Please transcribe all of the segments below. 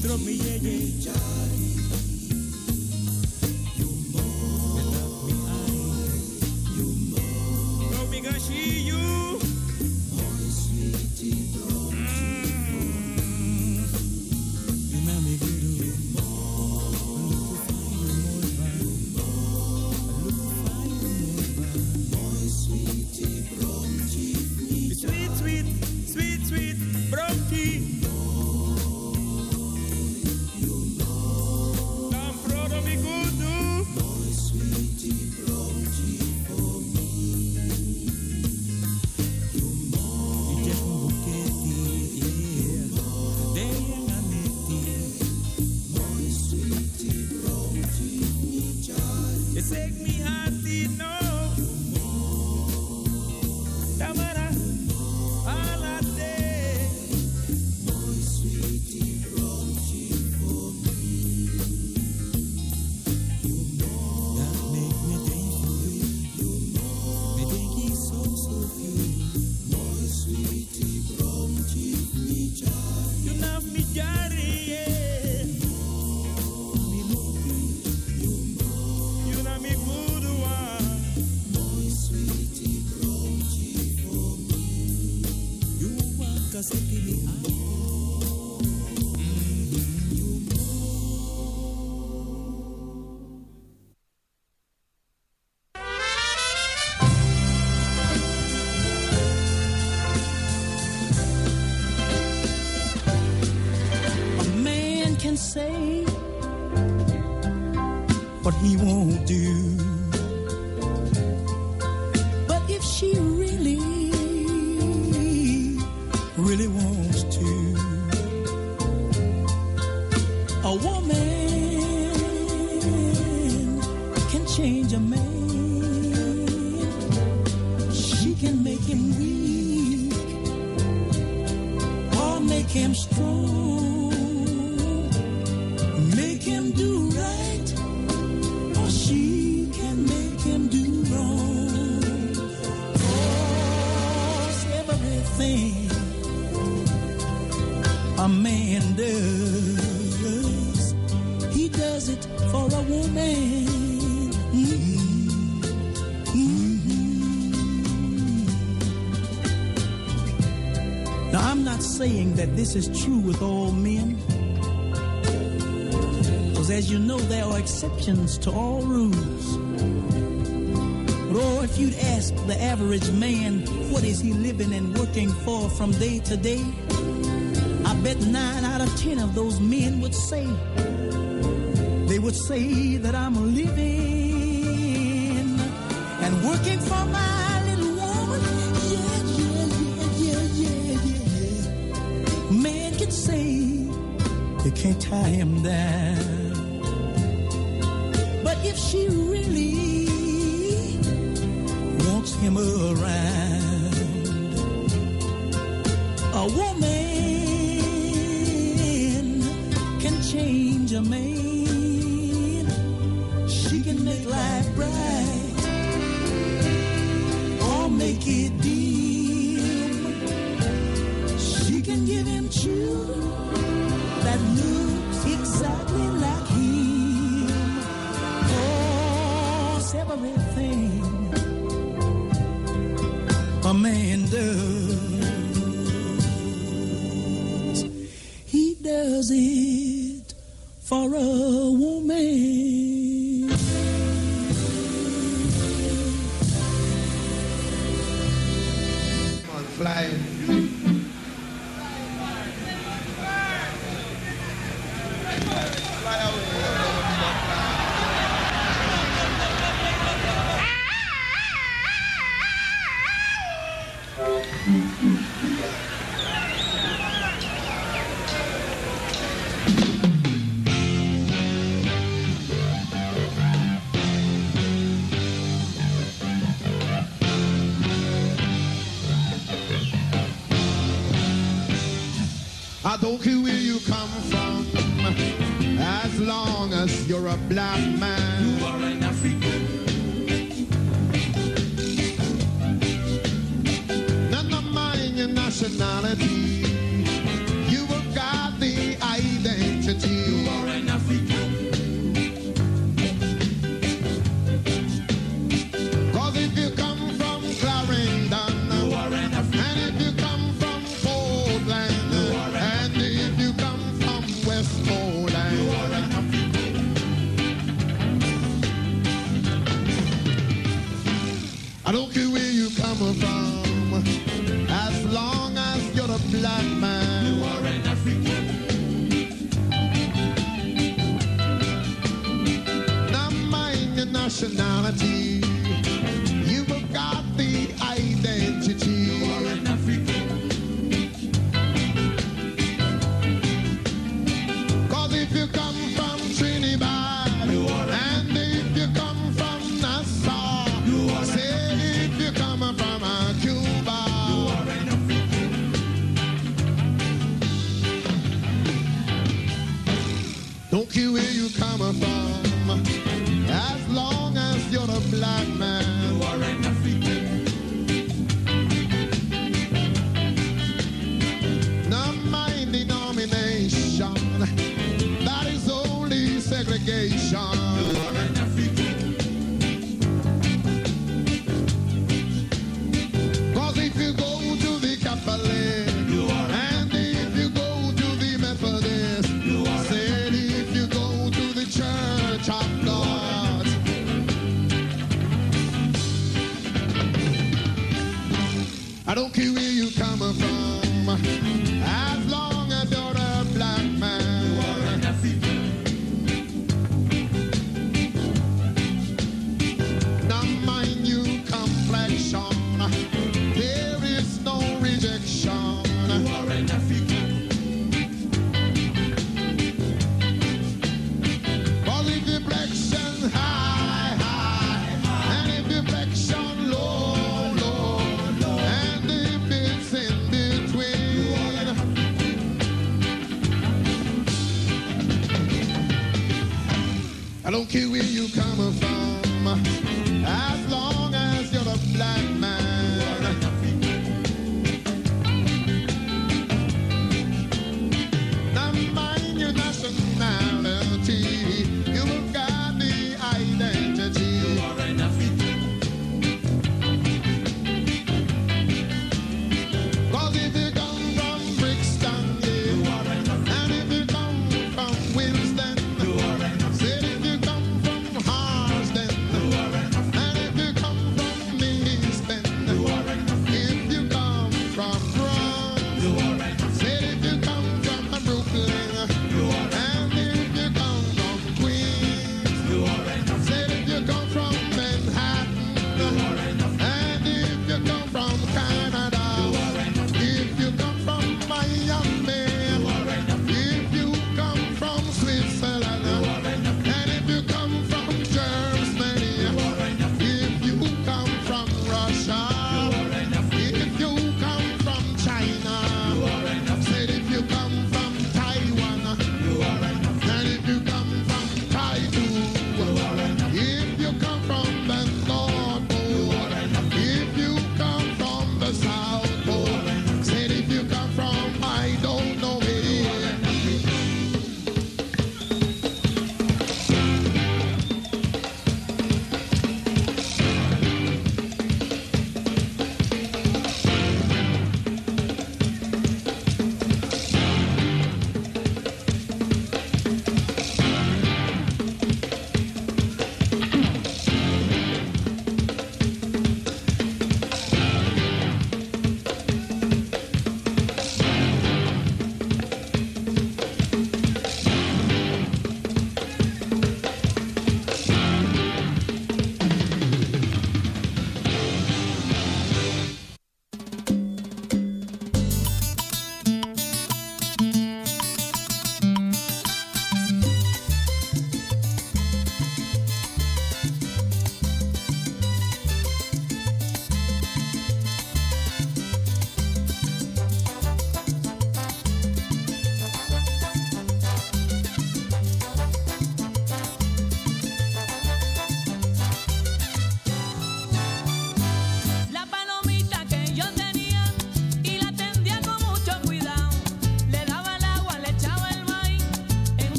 drop me, yeah, yeah. Say what he won't do, but if she really wants to, a woman can change a man. She can make him weak or make him strong. Do right, or she can make him do wrong. 'Cause everything a man does, he does it for a woman. Now, I'm not saying that this is true with all men. As you know, there are exceptions to all rules. But if you'd ask the average man, what is he living and working for from day to day? I bet 9 out of 10 of those men would say, they would say that I'm living and working for my little woman. Yeah. Man can say you can't tie him down. If she really wants him around, a woman can change a man. She can make life bright or make it dim. She can give him children that looks exactly like him. Everything a man does, he does it for a woman. Come on, fly. Fly away. I don't care where you come from, as long as you're a black man. You are an African. Never mind your nationality, you have got the identity. nationality. You've got the identity. You are an African. Cause if you come from Trinidad, You are an and if you come from Nassau, You are an say if you come from Cuba, You are an African. don't care where you come from, as long as you're a black man. You are an African. Not my denomination, that is only segregation. You are an African. Cause if you go to the Catholic, You are an and if you go to the Methodist, You are said if you go to the Church of God, I don't care where you come from, as long as you're a black You are man. an African. Now mind you complexion, there is no rejection. You are an African. Cause if you flexion high, high, and if you flexion low, low, and if it's in between, I don't care where you come from, as long as you're a black man. Now mind your nationality, you've got the identity. You are an African. Cause if you come from Brixton, You yeah, are an African. and if you come from Winston, You are an African. said if you come from Harsden, You are an African. and if you come from Livingston,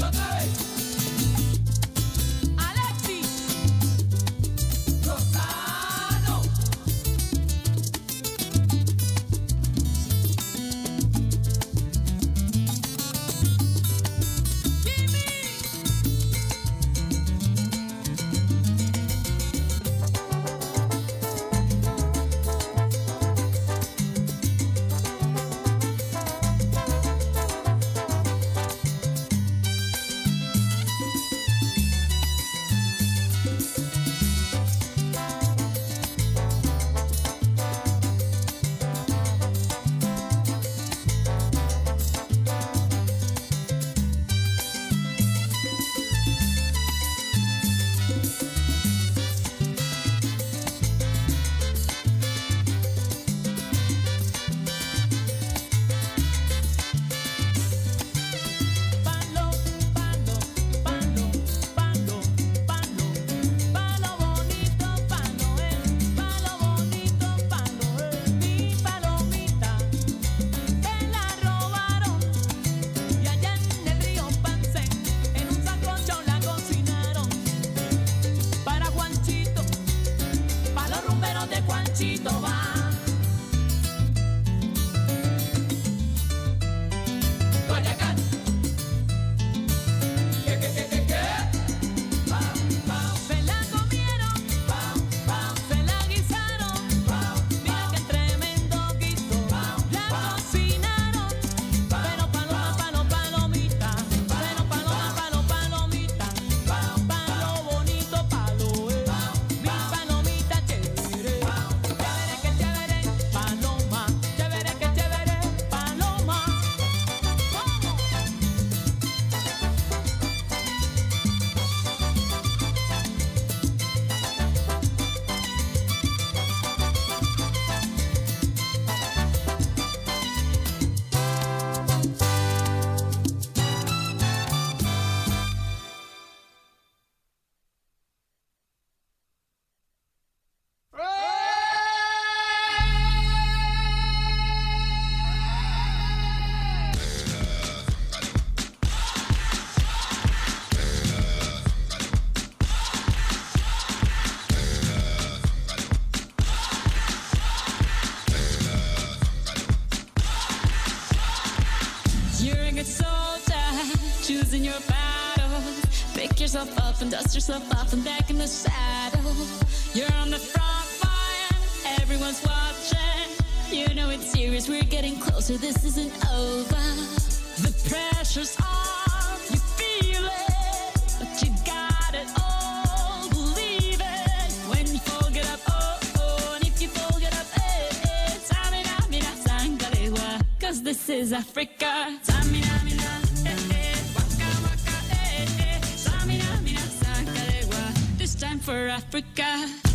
choosing your battles. Pick yourself up and dust yourself off and back in the saddle. You're on the front line, everyone's watching. You know it's serious, we're getting closer, this isn't over. The pressure's on, you feel it, but you got it all, believe it. When you fall, get up, oh, oh, and if you fall, get up, eh, eh. Samina, mina, sangalewa, 'cause this is Africa. Samina, mina, eh, eh, waka, waka, eh, eh. Samina, mina, sangalewa, this time for Africa.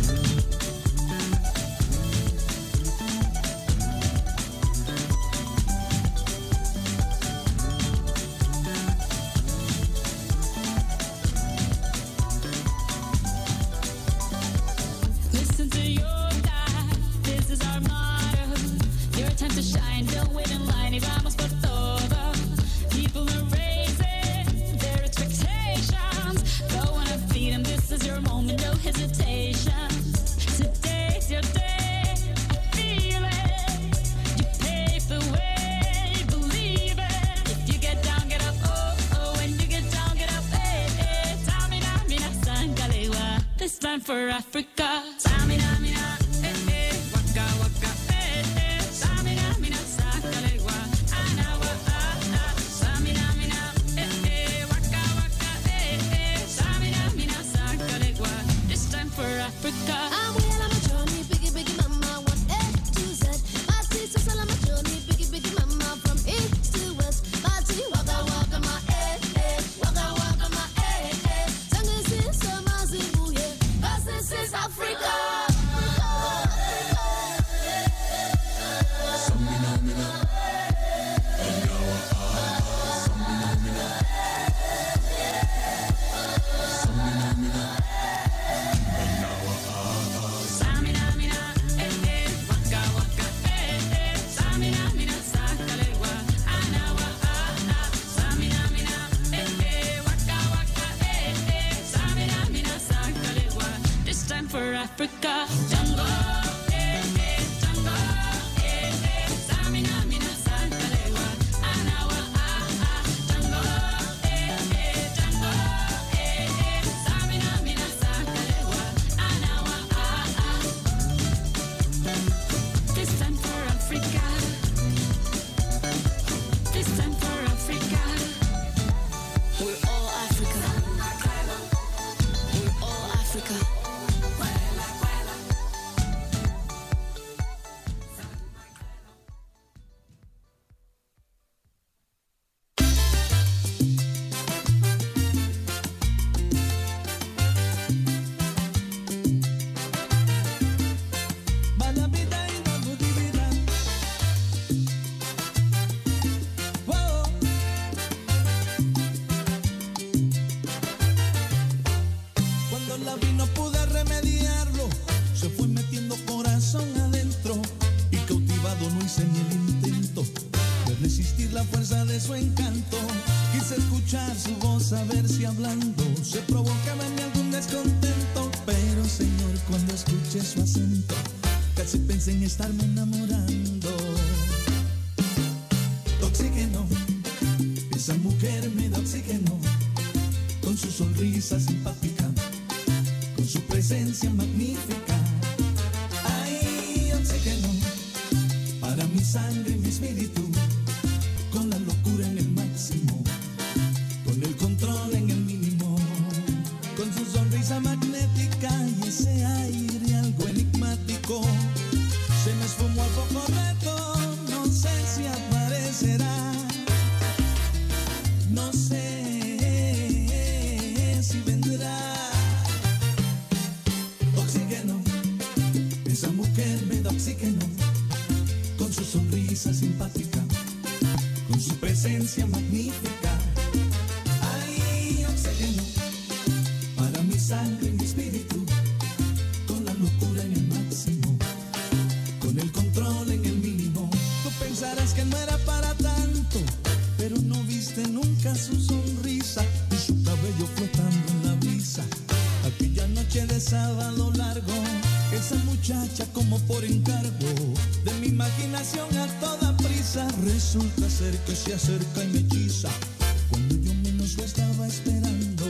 Listen to your God, this is our motto. Your time to shine, don't wait in line, y vamos por todo. People are raising their expectations. Go on and feed them, this is your moment, no hesitation. Today's your day, I feel it. You pave the way, believe it. If you get down, get up, oh, oh. When you get down, get up, eh, eh. Samina, mina, sangalewa, this time for Africa. Samina, mina, eh, eh. Waka, waka, eh, eh. Samina, mina, sangalewa, anawa, ah, ah. Samina, mina, eh, eh. Waka, waka, eh, eh. Samina, mina, sangalewa, this time for Africa. I'm well on my journey, biggie, biggie mama, 1 A to Z. My sister's all on my journey, biggie, biggie mama, from east to west. My city, waka, waka, my waka, waka, my Sangin' since Zimbabwe, 'cause this is Africa. Africa. Jungle, jungle, Samina, Mina, Santalewa, Anawa, jungle, jungle, Samina, Mina, Santalewa, Anawa, This time for Africa. This time for Africa. We're all Africa. We're all Africa. Cuando la vi no pude remediarlo, se fue metiendo corazón adentro y cautivado no hice ni el intento de resistir la fuerza de su encanto. Quise escuchar su voz, a ver si hablando se provocaba en mí algún descontento, pero señor, cuando escuché su acento casi pensé en estarme enamorando. Oxígeno, esa mujer me da oxígeno, con su sonrisa simpática, con su presencia magnífica. Ay, oxígeno, para mi sangre y mi espíritu, con la locura en el máximo, con el control en el mínimo, con su sonrisa magnética y ese aire algo enigmático. Se me esfumó al poco rato, no sé si aparecerá, no sé si vendrá. Oxígeno, esa mujer me da oxígeno, con su sonrisa simpática, con su presencia magnífica. Ay, oxígeno, para mi sangre y mi espíritu, con la locura en el máximo, con el control en el mínimo. Tú pensarás que no era para tanto, pero no viste nunca su sonrisa y su cabello flotando en la brisa. Aquella noche de sábado largo, esa muchacha como por encargo de mi imaginación a toda prisa, resulta ser que se acerca y me hechiza cuando yo menos lo estaba esperando.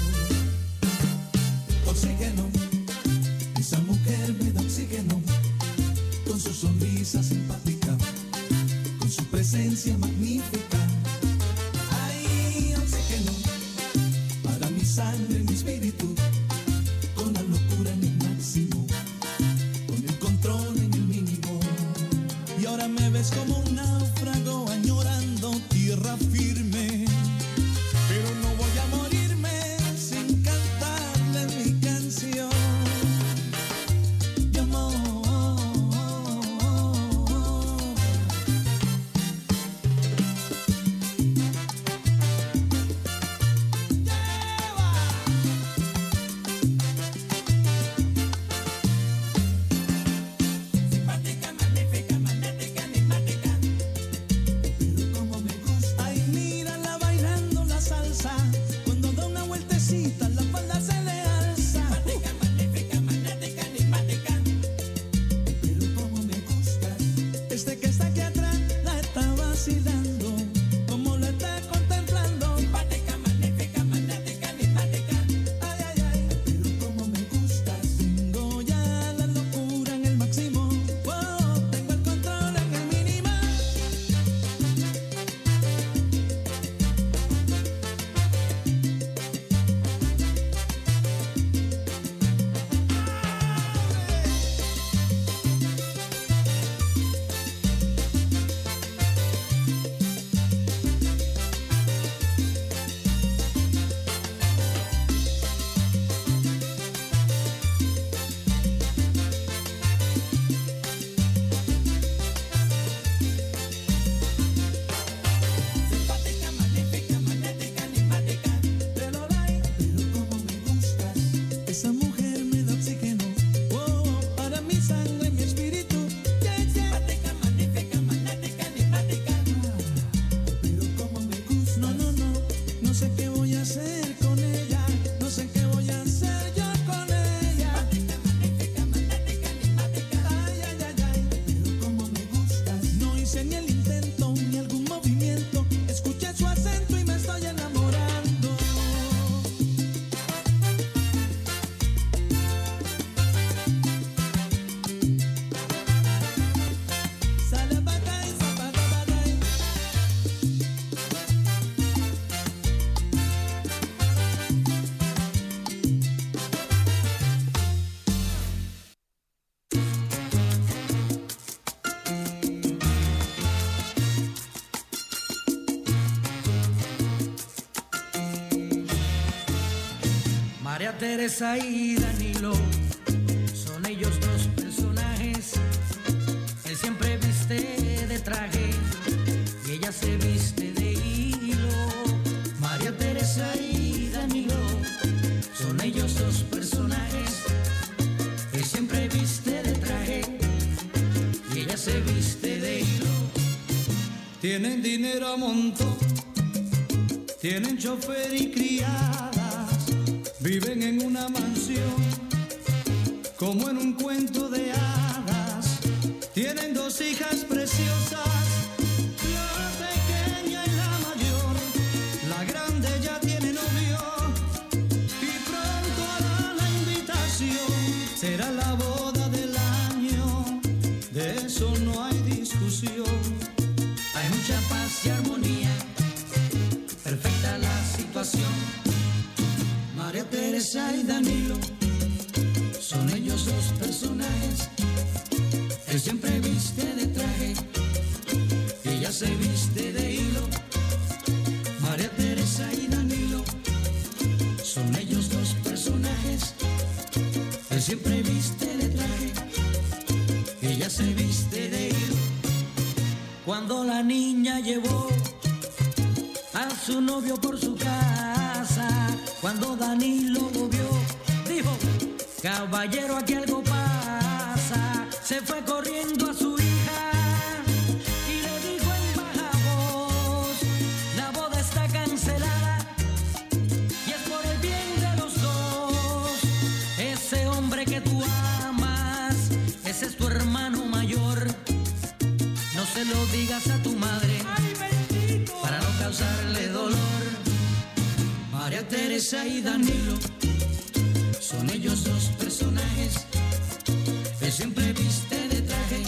Oxígeno, esa mujer me da oxígeno, con su sonrisa simpática, con su presencia magnífica. Ay, oxígeno, para mi sangre y mi espíritu, con la locura en el máximo, con el control en el mínimo. Y ahora me ves como un náufrago añorando tierra firme, pero no voy a morirme sin cantarle mi canción de amor. Simpática, magnífica, magnética, enigmática, pero como me gusta. Ay, mírala bailando la salsa, cuando da una vueltecita la falda se le alza. Simpática, magnífica, magnética, enigmática, pero como me gusta. Este que está aquí atrás la está vacilando, como la está contemplando. Simpática, magnífica, magnética, enigmática, ay, ay, ay, pero como me gusta. Tengo ya la locura en el máximo, oh, tengo el control en el mínimo. Simpática, magnífica, magnética, enigmática, pero como me gustas. Esa mujer me da oxígeno, oh, para mi sangre y mi espíritu. Simpática, magnífica, magnética, enigmática, pero como me gusta. No, no, no, no sé qué voy a hacer con ella, no sé qué voy a hacer yo con ella. Simpática, magnífica, María Teresa y Danilo son ellos dos personajes. Él siempre viste de traje y ella se viste de hilo. María Teresa y Danilo son ellos dos personajes. Él siempre viste de traje y ella se viste de hilo. Tienen dinero a montón, tienen chofer y criadas, viven en una mansión como en un cuento de hadas. Tienen dos hijas preciosas, la pequeña y la mayor. La grande ya tiene novio y pronto hará la invitación. Será la boda del año, de eso no hay discusión. Hay mucha paz y armonía, perfecta la situación. María Teresa y Danilo son ellos dos personajes. Él siempre viste de traje y ella se viste de hilo. María Teresa y Danilo son ellos dos personajes. Él siempre viste de traje y ella se viste de hilo. Cuando la niña llevó a su novio por su casa, cuando Danilo lo vio, dijo: caballero, aquí algo pasa. Se fue corriendo a su hija y le dijo en baja voz: la boda está cancelada y es por el bien de los dos. Ese hombre que tú amas, ese es tu hermano mayor. No se lo digas a tu madre, para no causarle dolor. María Teresa y Danilo son ellos dos personajes. Él siempre viste de traje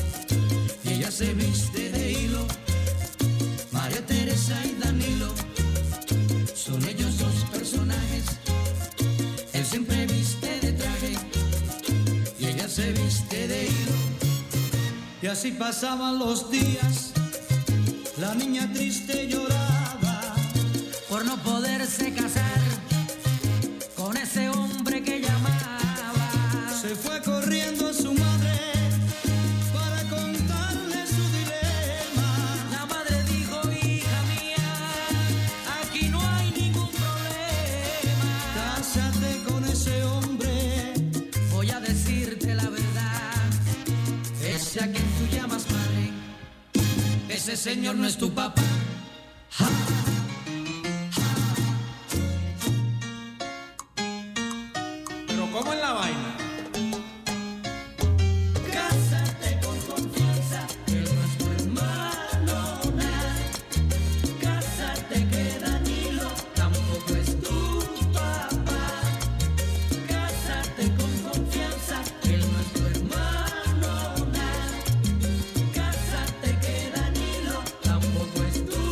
y ella se viste de hilo. María Teresa y Danilo son ellos dos personajes. Él siempre viste de traje y ella se viste de hilo. Y así pasaban los días, la niña triste lloraba por no poderse casar con ese hombre que llamaba. Se fue corriendo a su madre para contarle su dilema. La madre dijo: hija mía, aquí no hay ningún problema. Cásate con ese hombre. Voy a decirte la verdad, ese a quien tú llamas padre, ese señor no es tu papá. ¡Ja! ¿Cómo es la vaina? Cásate con confianza, él no es tu hermano, nada. Cásate que Danilo tampoco es tu papá. Cásate con confianza, él no es tu hermano, nada. Cásate que Danilo tampoco es tu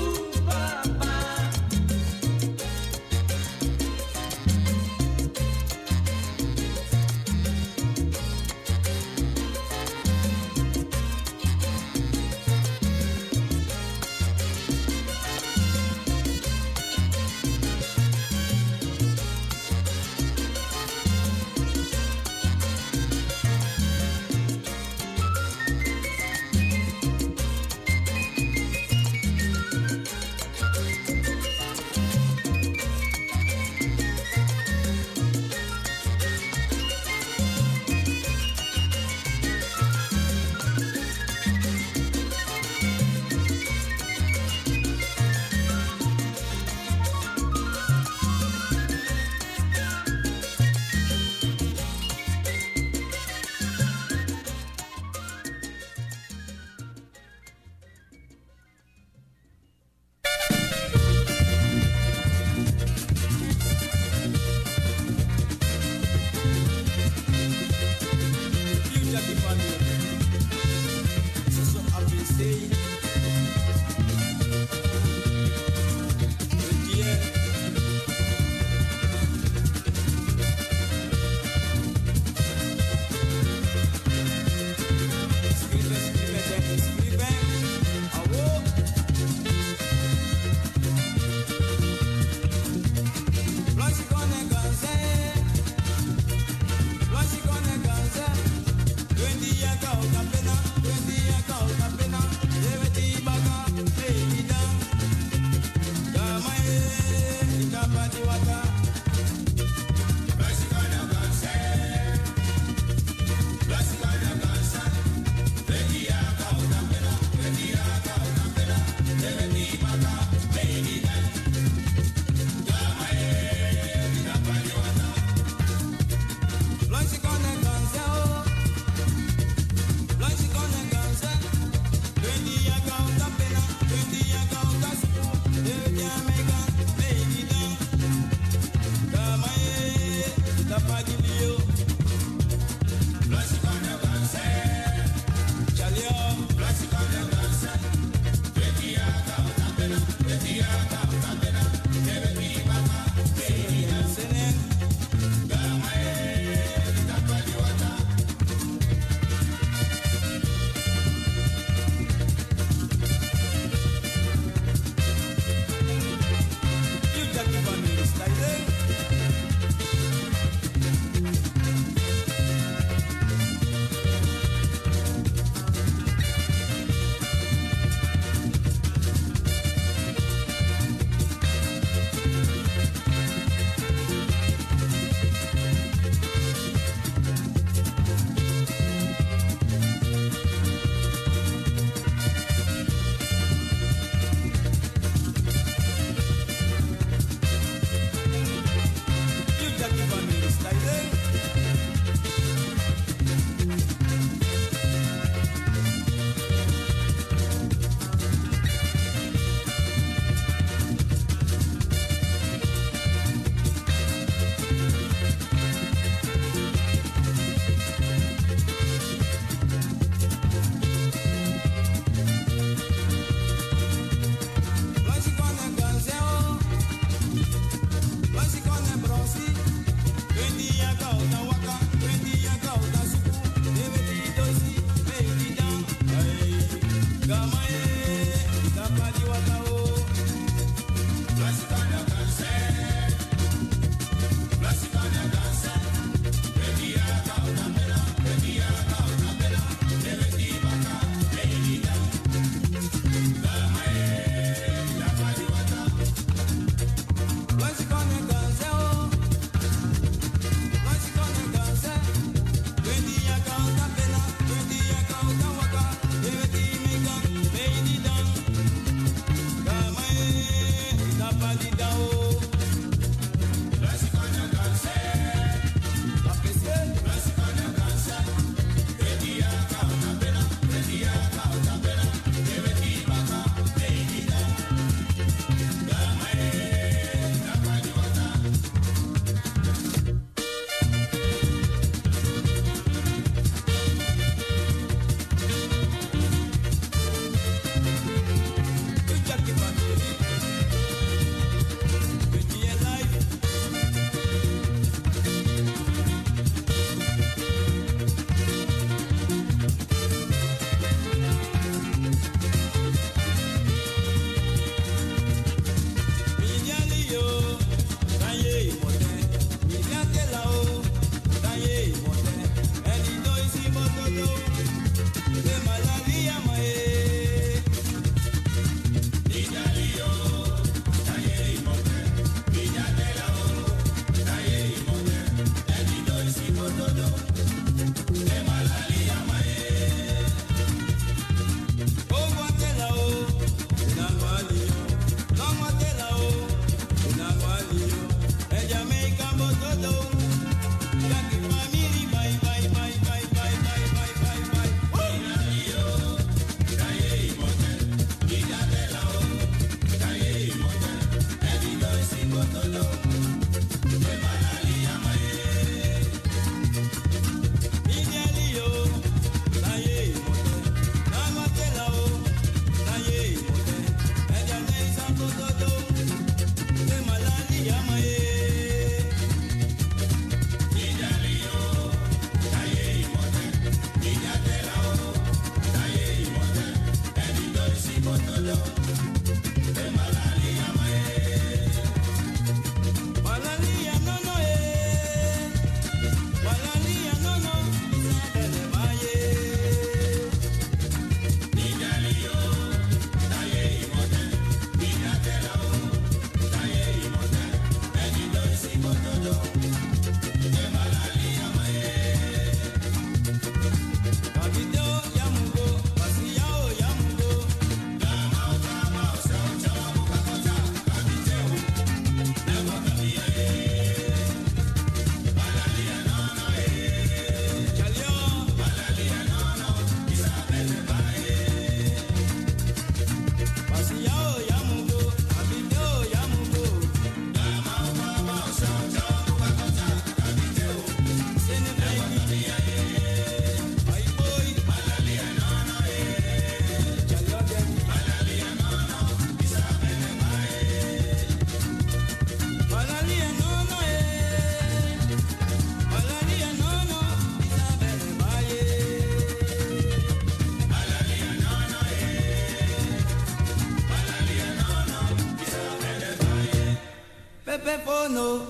Pepe Fono.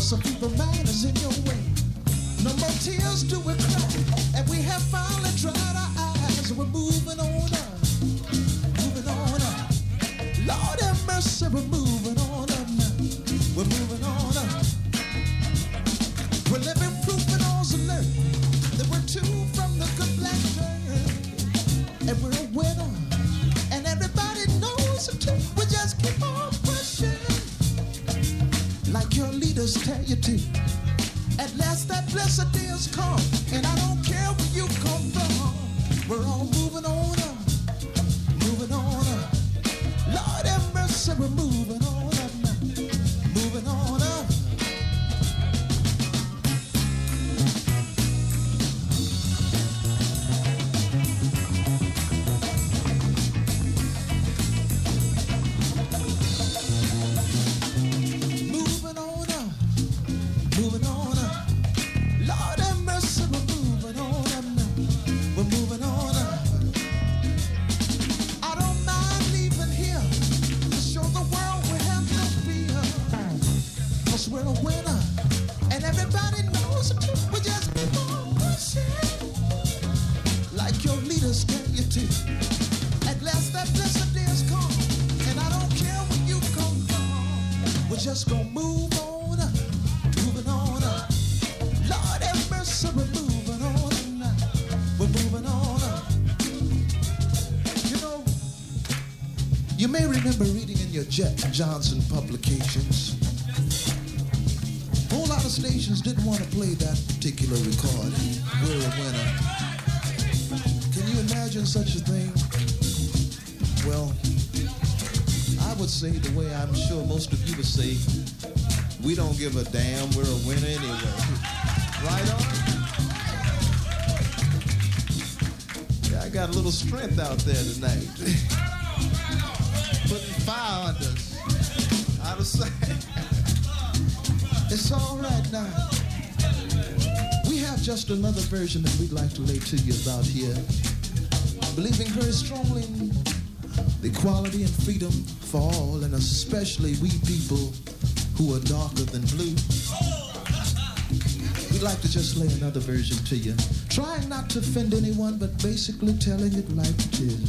'cause some people mind is in your way. No more tears do we cry, and we have finally dried our eyes. We're moving on up, moving on up. Lord have mercy, we're moving on up now. We're moving on up. We're living proof in all's alert that we're two from the good black bird, and we're a winner, and everybody knows it too. We just keep on pushing, like your leaders tell you to. At last that blessed day has come, and I don't care where you come from. We're all moving on up, moving on up. Lord have mercy, we're moving on up now, moving on up. Moving on up, moving on up. Lord have mercy, we're moving on up now. We're moving on up. I don't mind leaving here to show the world we have no fear. 'Cause we're a winner, and everybody knows it too. We just keep on pushing, like your leaders tell you to. At last that blessed day has come, and I don't care where you come from. We're just gonna move on up, moving on up. Lord have mercy, we're moving on up now. We're moving on up. You know, you may remember reading in your Jet Johnson publications, a whole lot of stations didn't want to play that particular recording, We're a Winner. Can you imagine such a thing? Well, I would say the way I'm sure most of you would say, we don't give a damn, we're a winner anyway. Right on? Yeah, I got a little strength out there tonight. Putting fire under us. Out of sight. It's all right now. We have just another version that we'd like to lay to you about here. Believing very strongly in the equality and freedom for all, and especially we people who are darker than blue. We'd like to just lay another version to you. Trying not to offend anyone, but basically telling it like it is.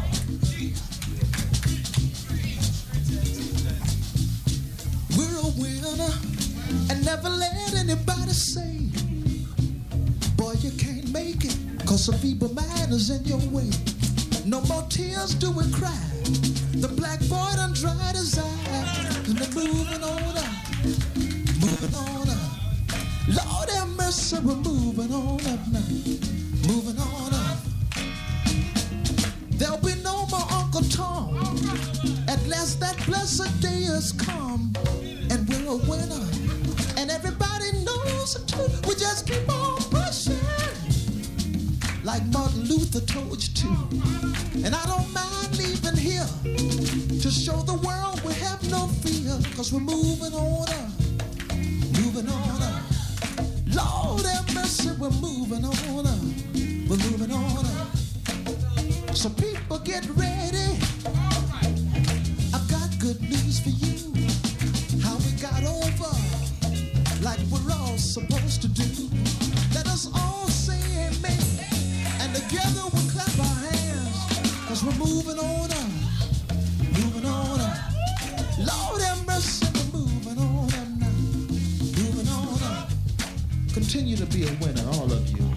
We're a winner, and never let anybody say, boy, you can't make it, 'cause a feeble mind is in your way. No more tears do we cry. The black boy done dried his eyes, and they're moving on up, moving on up. Lord have mercy, we're moving on up now, moving on up. There'll be no more Uncle Tom. At last that blessed day has come, and we're a winner, and everybody knows it too. We just keep on pushing, like Martin Luther told you to. And I don't mind leaving here to show the world we have no fear, 'cause we're moving on up, moving on up. Lord have mercy, we're moving on up, we're moving on up. So people get ready, I've got good news for you. How we got over, like we're all supposed to do. Let us all say amen, and together we'll clap our hands, 'cause we're moving on up, moving on up. Lord have mercy, we're moving on up now, moving on up. Continue to be a winner, all of you.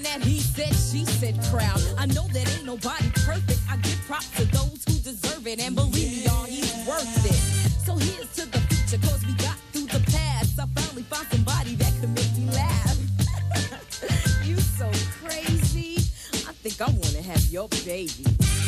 that he said, she said crowd. I know that ain't nobody perfect. I give props to those who deserve it. And believe me, y'all, he's worth it. So here's to the future, cause we got through the past. I finally found somebody that could make me laugh. You so crazy. I think I wanna have your baby.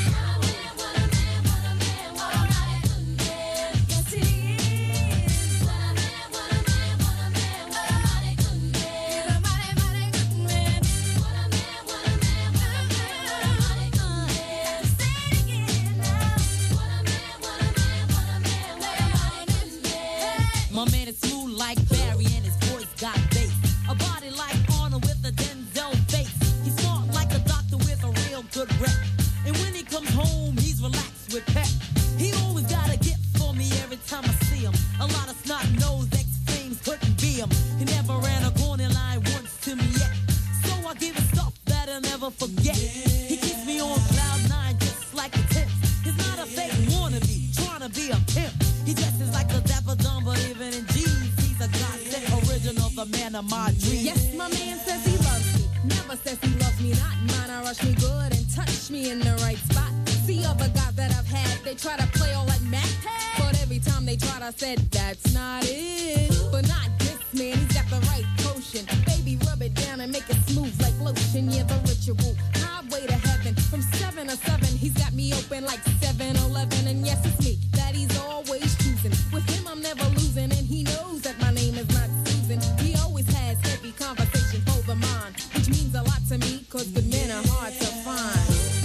My man is smooth like Barry and his voice got bass. A body like Arnold with a Denzel face. He's smart like a doctor with a real good rep. And when he comes home, he's relaxed with pep. He always got a gift for me every time I see him. A lot of snot-nosed ex-things couldn't be him. He never ran a corner line once to me yet. So I give him stuff that I'll never forget. He keeps me on cloud nine just like a tent. He's not a fake wannabe, trying to be a pimp. He dresses like a dapper dumb, but even in jeans, he's a godsend original, the man of my dreams. Yes, my man says he loves me. Never says he loves me not. Mine, I rush me good and touch me in the right spot. See other guys that I've had, they try to play all like Mac. But every time they tried, I said, that's not it. But not this man, he's got the right potion. Baby, rub it down and make it smooth like lotion. Yeah, the ritual, highway to heaven. From 7 to 7, he's got me open like 7-Eleven. And yes, it's me that he's always choosing. With him, I'm never losing. And he knows that my name is not Susan. He always has heavy conversation for the mind, which means a lot to me, cause good men are hard to find.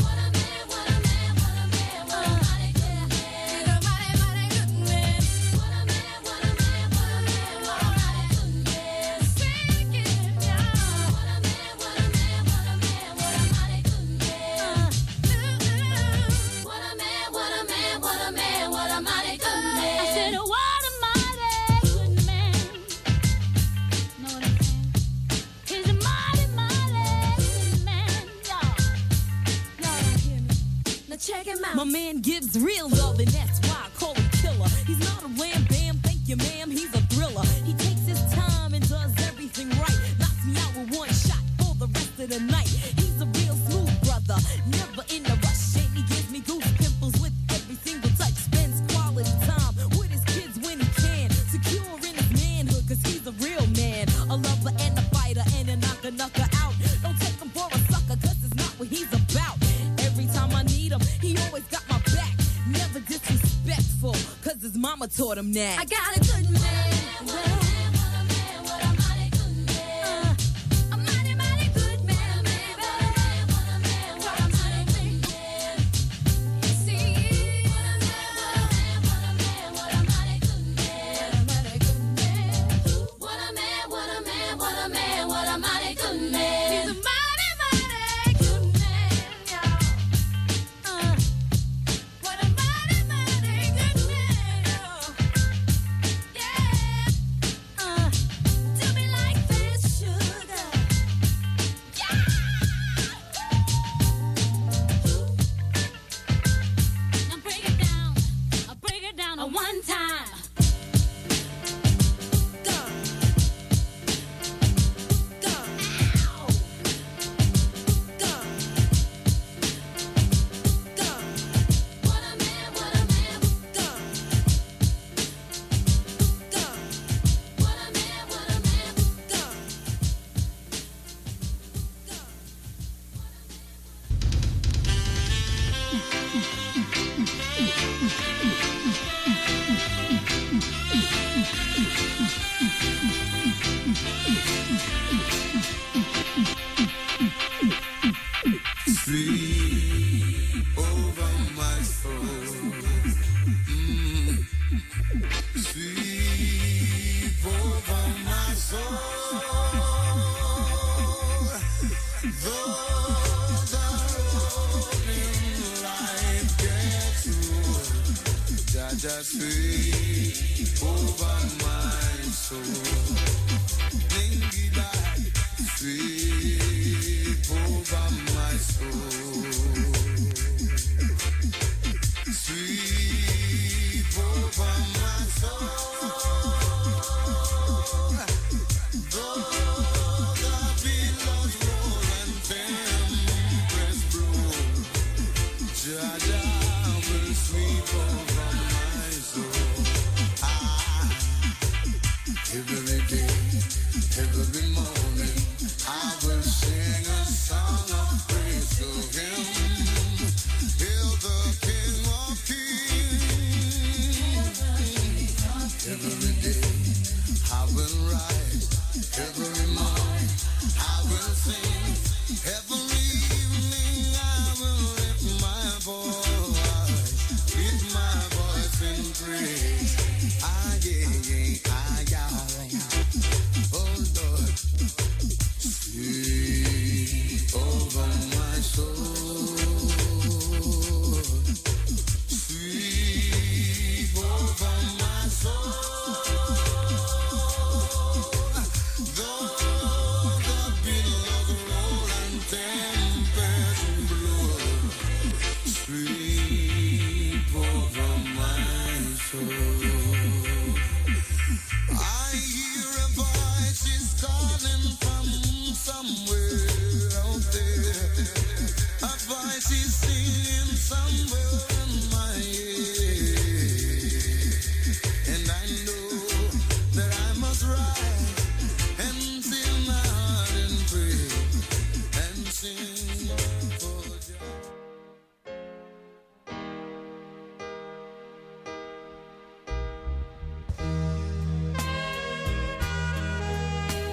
My man gives real love, and that's why I call him killer. He's not a wham bam, thank you ma'am, he's a thriller. He takes his time and does everything right. Knocks me out with one shot for the rest of the night. He's a real smooth brother, never in a rush. And he gives me goose pimples with every single touch. Spends quality time with his kids when he can. Secure in his manhood, cause he's a real man. A lover and a fighter and a knocker out. Don't take him for a sucker, cause it's not what he's about. Every time I need him, he always got my back. Never disrespectful, cause his mama taught him that. I got a good man. Just sweep over my soul. Dingy back, sweep over my soul. Sweep over my soul. Though the billows roll and morning. I